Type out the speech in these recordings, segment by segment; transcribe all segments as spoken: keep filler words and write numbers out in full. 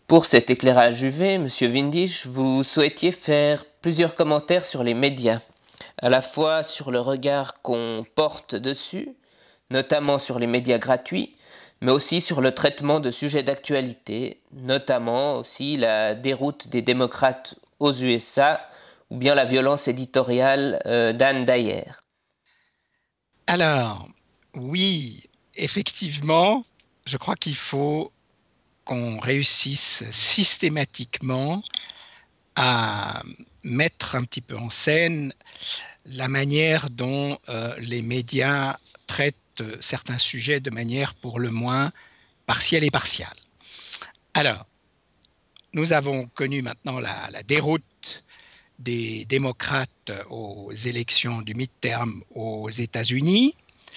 Pour cet éclairage U V, Monsieur Windisch, vous souhaitiez faire plusieurs commentaires sur les médias, à la fois sur le regard qu'on porte dessus, notamment sur les médias gratuits, mais aussi sur le traitement de sujets d'actualité, notamment aussi la déroute des démocrates aux U S A ou bien la violence éditoriale euh, d'Anne Dyer. Alors, oui, effectivement, je crois qu'il faut qu'on réussisse systématiquement à mettre un petit peu en scène la manière dont euh, les médias traitent certains sujets de manière pour le moins partielle et partiale. Alors, nous avons connu maintenant la, la déroute des démocrates aux élections du midterm aux États-Unis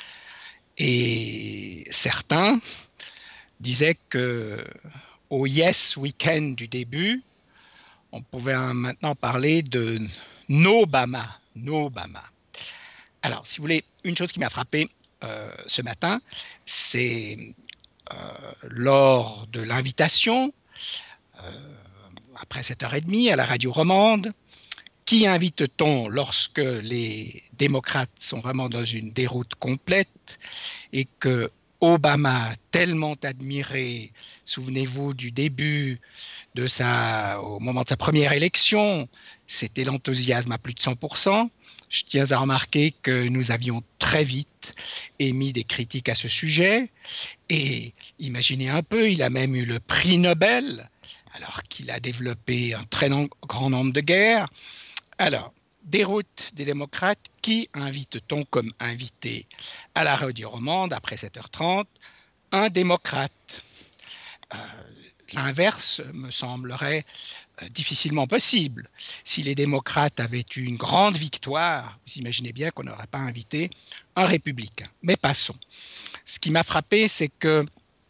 et certains disaient que au Yes Weekend du début, on pouvait maintenant parler de no-Obama, no-Obama. Alors, si vous voulez, une chose qui m'a frappé euh, ce matin, c'est euh, lors de l'invitation, euh, après sept heures trente, à la radio romande, qui invite-t-on lorsque les démocrates sont vraiment dans une déroute complète et que Obama, tellement admiré, souvenez-vous du début de sa, au moment de sa première élection, c'était l'enthousiasme à plus de cent pour cent. Je tiens à remarquer que nous avions très vite émis des critiques à ce sujet. Et imaginez un peu, il a même eu le prix Nobel, alors qu'il a développé un très grand nombre de guerres. Alors, déroute des démocrates, qui invite-t-on comme invité à la radio romande après sept heures trente? Un démocrate. Euh, L'inverse me semblerait euh, difficilement possible. Si les démocrates avaient eu une grande victoire, vous imaginez bien qu'on n'aurait pas invité un républicain. Mais passons. Ce qui m'a frappé, c'est que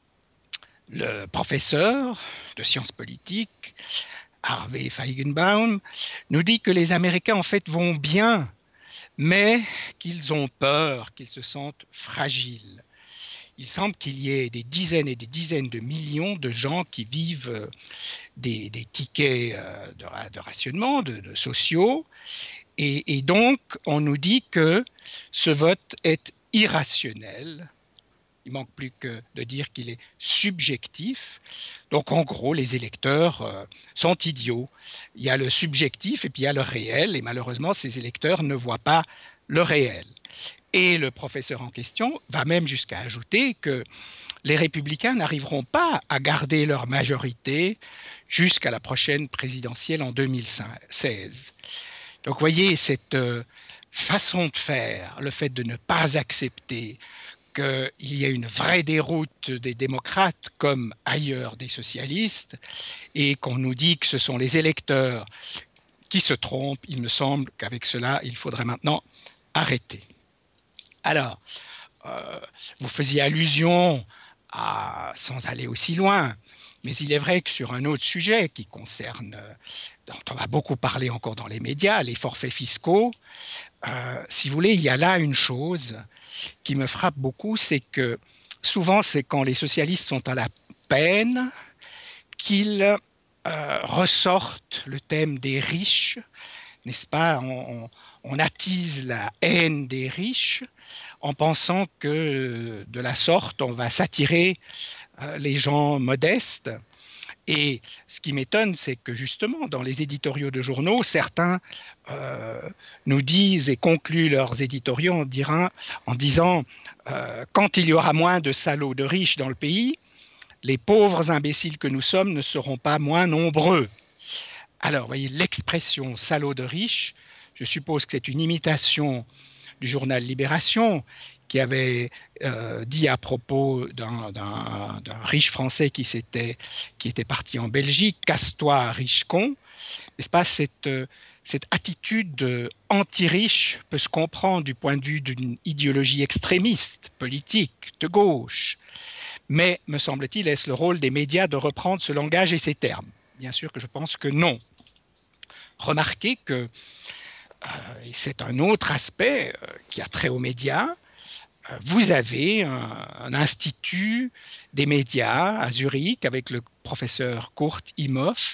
le professeur de sciences politiques, Harvey Feigenbaum, nous dit que les Américains en fait vont bien, mais qu'ils ont peur, qu'ils se sentent fragiles. Il semble qu'il y ait des dizaines et des dizaines de millions de gens qui vivent des, des tickets de, de rationnement, de, de sociaux, et, et donc on nous dit que ce vote est irrationnel. Il manque plus que de dire qu'il est subjectif. Donc, en gros, les électeurs euh, sont idiots. Il y a le subjectif et puis il y a le réel. Et malheureusement, ces électeurs ne voient pas le réel. Et le professeur en question va même jusqu'à ajouter que les républicains n'arriveront pas à garder leur majorité jusqu'à la prochaine présidentielle en deux mille seize. Donc, vous voyez, cette euh, façon de faire, le fait de ne pas accepter qu'il y a une vraie déroute des démocrates comme ailleurs des socialistes et qu'on nous dit que ce sont les électeurs qui se trompent, il me semble qu'avec cela, il faudrait maintenant arrêter. Alors, euh, vous faisiez allusion à, sans aller aussi loin, mais il est vrai que sur un autre sujet qui concerne, dont on va beaucoup parler encore dans les médias, les forfaits fiscaux, euh, si vous voulez, il y a là une chose qui me frappe beaucoup, c'est que souvent, c'est quand les socialistes sont à la peine qu'ils euh, ressortent le thème des riches, n'est-ce pas? On, on, on attise la haine des riches en pensant que de la sorte, on va s'attirer euh, les gens modestes. Et ce qui m'étonne, c'est que justement, dans les éditoriaux de journaux, certains euh, nous disent et concluent leurs éditoriaux en, dira, en disant euh, quand il y aura moins de salauds de riches dans le pays, les pauvres imbéciles que nous sommes ne seront pas moins nombreux. Alors, vous voyez, l'expression salaud de riches, je suppose que c'est une imitation du journal Libération, qui avait euh, dit à propos d'un, d'un, d'un riche français qui, s'était, qui était parti en Belgique, casse-toi, riche con, n'est-ce pas, cette, cette attitude anti-riche peut se comprendre du point de vue d'une idéologie extrémiste, politique, de gauche. Mais, me semble-t-il, est-ce le rôle des médias de reprendre ce langage et ces termes? Bien sûr que je pense que non. Remarquez que, euh, et c'est un autre aspect euh, qui a trait aux médias, vous avez un, un institut des médias à Zurich avec le professeur Kurt Imhoff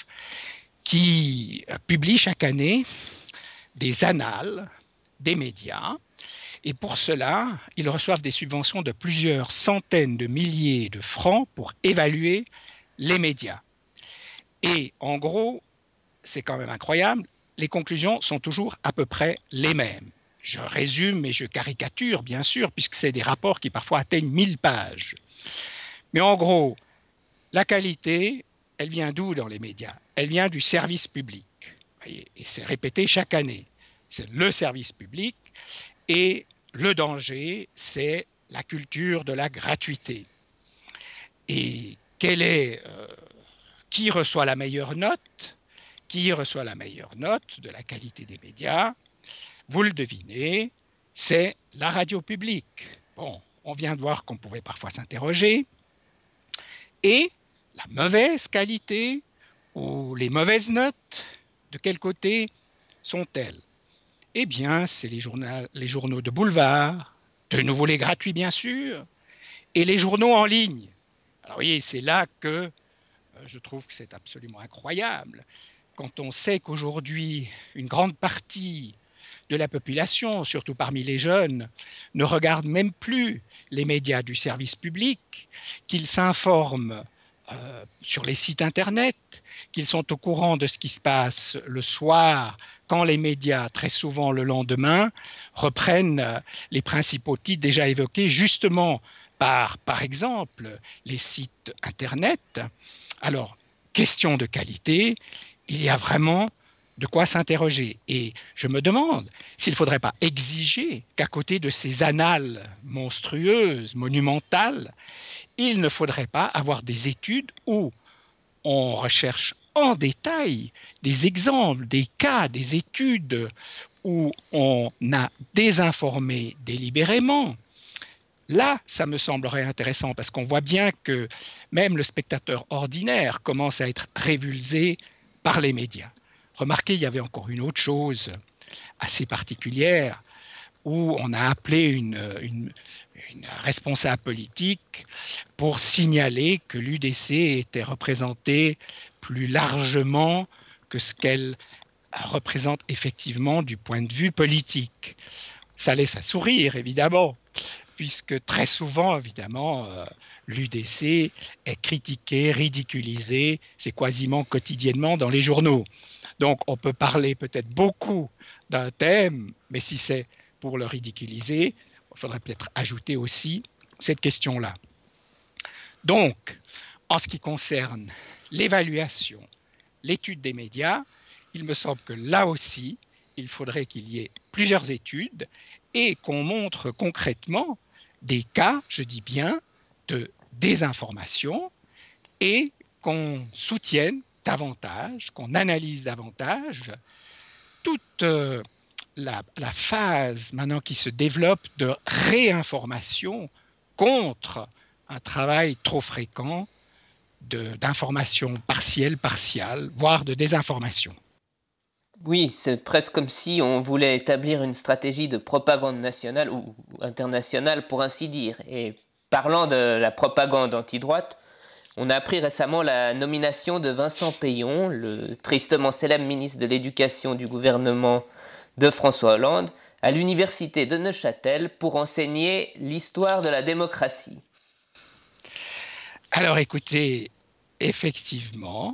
qui publie chaque année des annales des médias. Et pour cela, ils reçoivent des subventions de plusieurs centaines de milliers de francs pour évaluer les médias. Et en gros, c'est quand même incroyable, les conclusions sont toujours à peu près les mêmes. Je résume et je caricature, bien sûr, puisque c'est des rapports qui parfois atteignent mille pages. Mais en gros, la qualité, elle vient d'où dans les médias? Elle vient du service public. Et c'est répété chaque année. C'est le service public. Et le danger, c'est la culture de la gratuité. Et quelle est, euh, qui reçoit la meilleure note? Qui reçoit la meilleure note de la qualité des médias? Vous le devinez, c'est la radio publique. Bon, on vient de voir qu'on pouvait parfois s'interroger. Et la mauvaise qualité ou les mauvaises notes, de quel côté sont-elles? Eh bien, c'est les journaux, les journaux de boulevard, de nouveau les gratuits bien sûr, et les journaux en ligne. Alors, vous voyez, c'est là que euh, je trouve que c'est absolument incroyable. Quand on sait qu'aujourd'hui, une grande partie de la population, surtout parmi les jeunes, ne regarde même plus les médias du service public, qu'ils s'informent euh, sur les sites Internet, qu'ils sont au courant de ce qui se passe le soir, quand les médias, très souvent le lendemain, reprennent les principaux titres déjà évoqués, justement par, par exemple, les sites Internet. Alors, question de qualité, il y a vraiment de quoi s'interroger. Et je me demande s'il ne faudrait pas exiger qu'à côté de ces annales monstrueuses, monumentales, il ne faudrait pas avoir des études où on recherche en détail des exemples, des cas, des études où on a désinformé délibérément. Là, ça me semblerait intéressant parce qu'on voit bien que même le spectateur ordinaire commence à être révulsé par les médias. Remarquez, il y avait encore une autre chose assez particulière où on a appelé une, une, une responsable politique pour signaler que l'U D C était représentée plus largement que ce qu'elle représente effectivement du point de vue politique. Ça laisse à sourire, évidemment, puisque très souvent, évidemment, euh, l'U D C est critiquée, ridiculisée, c'est quasiment quotidiennement dans les journaux. Donc, on peut parler peut-être beaucoup d'un thème, mais si c'est pour le ridiculiser, il faudrait peut-être ajouter aussi cette question-là. Donc, en ce qui concerne l'évaluation, l'étude des médias, il me semble que là aussi, il faudrait qu'il y ait plusieurs études et qu'on montre concrètement des cas, je dis bien, de désinformation et qu'on soutienne davantage, qu'on analyse davantage toute euh, la, la phase maintenant qui se développe de réinformation contre un travail trop fréquent de, d'information partielle, partiale, voire de désinformation. Oui, c'est presque comme si on voulait établir une stratégie de propagande nationale ou internationale pour ainsi dire. Et parlant de la propagande anti-droite, on a appris récemment la nomination de Vincent Peillon, le tristement célèbre ministre de l'Éducation du gouvernement de François Hollande, à l'université de Neuchâtel pour enseigner l'histoire de la démocratie. Alors écoutez, effectivement,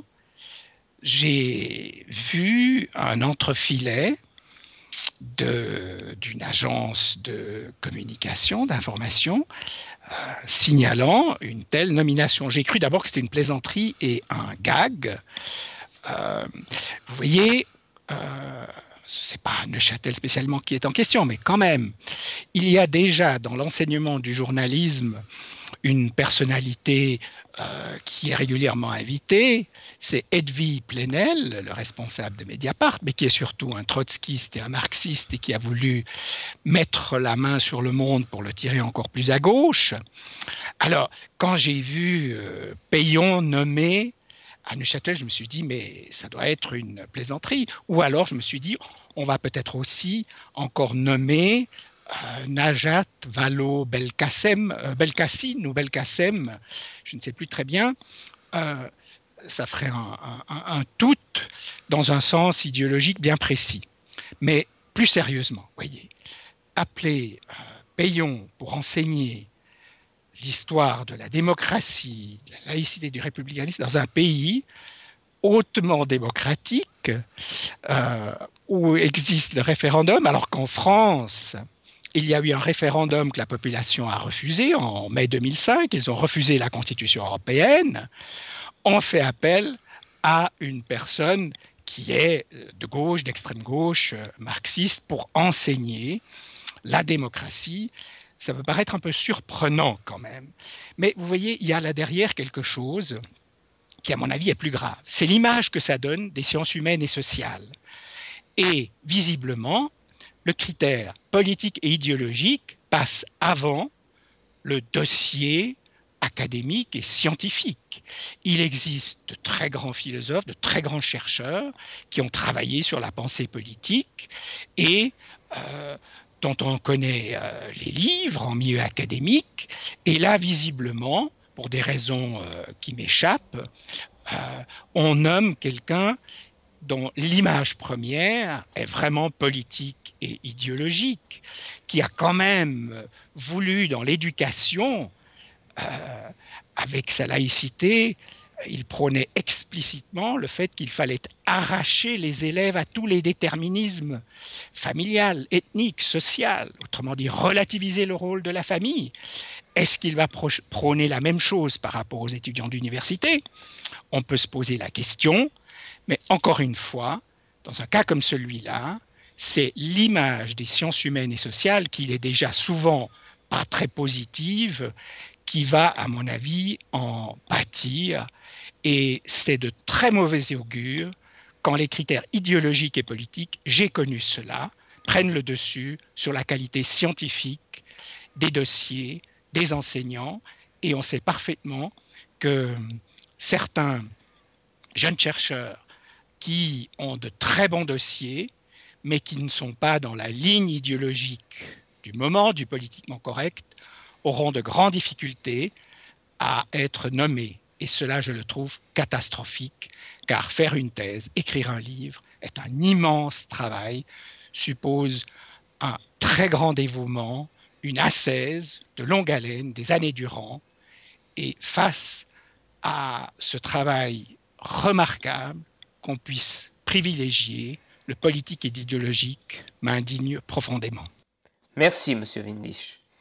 j'ai vu un entrefilet de, d'une agence de communication, d'information, euh, signalant une telle nomination. J'ai cru d'abord que c'était une plaisanterie et un gag. Euh, vous voyez, euh, ce n'est pas Neuchâtel spécialement qui est en question, mais quand même, il y a déjà dans l'enseignement du journalisme une personnalité euh, qui est régulièrement invitée, c'est Edwy Plenel, le responsable de Mediapart, mais qui est surtout un trotskiste et un marxiste et qui a voulu mettre la main sur le monde pour le tirer encore plus à gauche. Alors, quand j'ai vu euh, Peillon nommé à Neuchâtel, je me suis dit, mais ça doit être une plaisanterie. Ou alors, je me suis dit, on va peut-être aussi encore nommer euh, Najat Vallaud-Belkacem, euh, Belkacem ou Belkacem, je ne sais plus très bien, euh, ça ferait un, un, un tout dans un sens idéologique bien précis. Mais plus sérieusement, voyez, appeler euh, Payon pour enseigner l'histoire de la démocratie, de la laïcité, du républicanisme dans un pays hautement démocratique, euh, où existe le référendum, alors qu'en France, il y a eu un référendum que la population a refusé en mai deux mille cinq, ils ont refusé la Constitution européenne, on fait appel à une personne qui est de gauche, d'extrême gauche, marxiste, pour enseigner la démocratie. Ça peut paraître un peu surprenant quand même. Mais vous voyez, il y a là derrière quelque chose qui, à mon avis, est plus grave. C'est l'image que ça donne des sciences humaines et sociales. Et visiblement, le critère politique et idéologique passe avant le dossier académique et scientifique. Il existe de très grands philosophes, de très grands chercheurs qui ont travaillé sur la pensée politique et euh, dont on connaît euh, les livres en milieu académique. Et là, visiblement, pour des raisons euh, qui m'échappent, euh, on nomme quelqu'un dont l'image première est vraiment politique et idéologique, qui a quand même voulu dans l'éducation, euh, avec sa laïcité, il prônait explicitement le fait qu'il fallait arracher les élèves à tous les déterminismes familial, ethnique, social, autrement dit relativiser le rôle de la famille. Est-ce qu'il va prôner la même chose par rapport aux étudiants d'université? On peut se poser la question, mais encore une fois, dans un cas comme celui-là, c'est l'image des sciences humaines et sociales qui est déjà souvent pas très positive, qui va, à mon avis, en pâtir. Et c'est de très mauvais augure quand les critères idéologiques et politiques, j'ai connu cela, prennent le dessus sur la qualité scientifique des dossiers, des enseignants. Et on sait parfaitement que certains jeunes chercheurs qui ont de très bons dossiers, mais qui ne sont pas dans la ligne idéologique du moment, du politiquement correct, auront de grandes difficultés à être nommés. Et cela, je le trouve catastrophique, car faire une thèse, écrire un livre, est un immense travail, suppose un très grand dévouement, une ascèse de longue haleine, des années durant. Et face à ce travail remarquable, qu'on puisse privilégier le politique et l'idéologique m'indigne profondément. Merci, Monsieur Windisch.